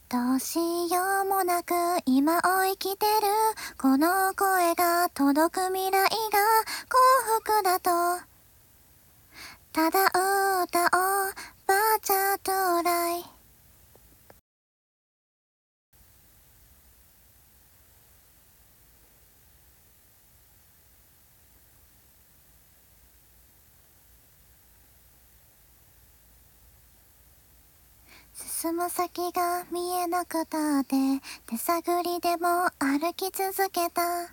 どうしようもなく今を生きてるこの声が届く未来が幸福だとただ歌おうバーチャトライ進む先が見えなくたって手探りでも歩き続けた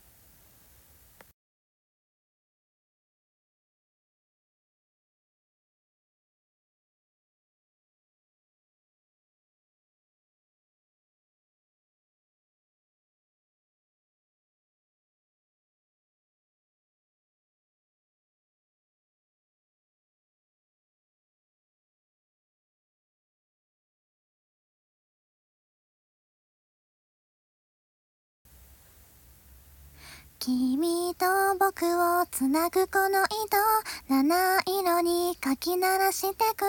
君と僕をつなぐこの糸七色にかき鳴らしてく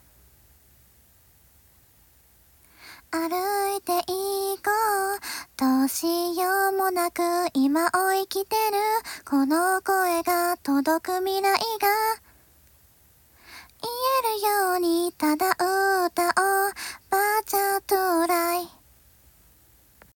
歩いて行こうどうしようもなく今を生きてるこの声が届く未来が言えるようにただ歌おうバーチャトライ